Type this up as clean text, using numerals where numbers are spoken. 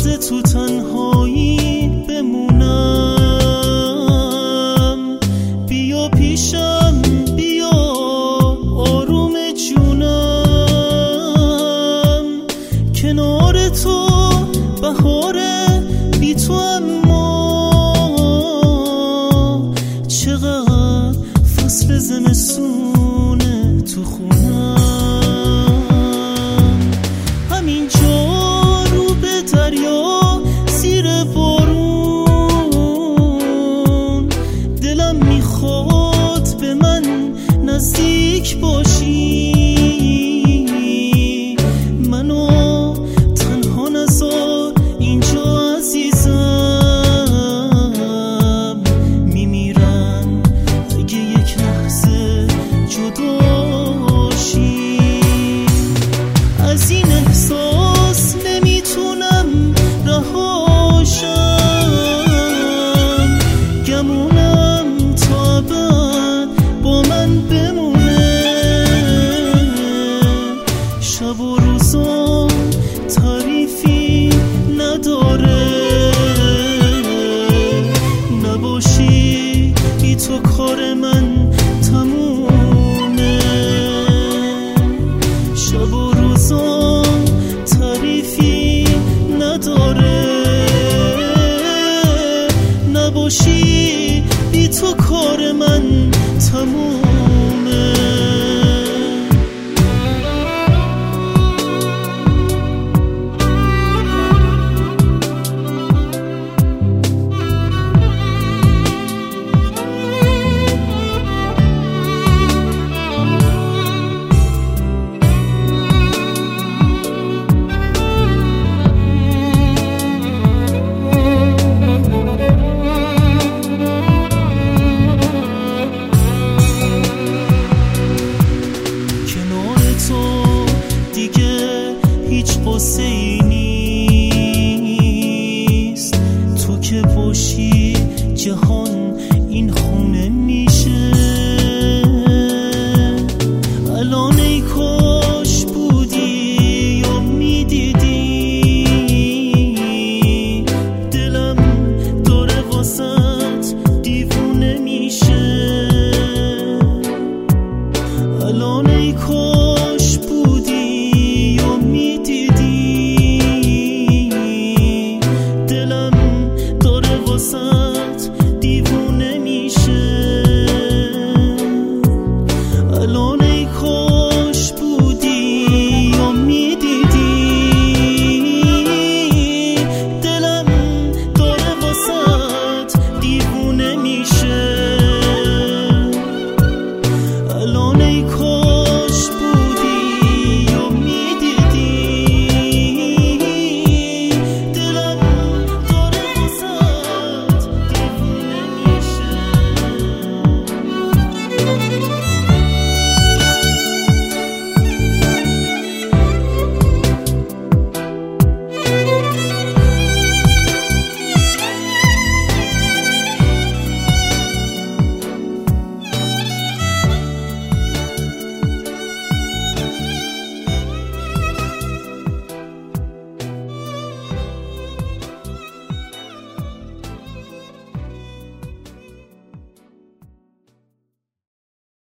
لحظه تو تنهایی بمونم. بیا پیشم، بیا آروم جونم، کنار تو بهاره بی تو، اما چقدر فصل زمستونه تو خونم. همینجا رو به دریا زیر بارون، دلم میخواد به من نزدیک باشی، منو تنها نذار اینجا عزیزم. میمیرم اگه یک لحظه جداشی. از این احساس نمیتونم رهاشم، گمونم تا ابد با من بمونه. شب و روزا تعریفی نداره، نباشی بی تو کار من تمومه. شب و روزا تعریفی نداره، نباشی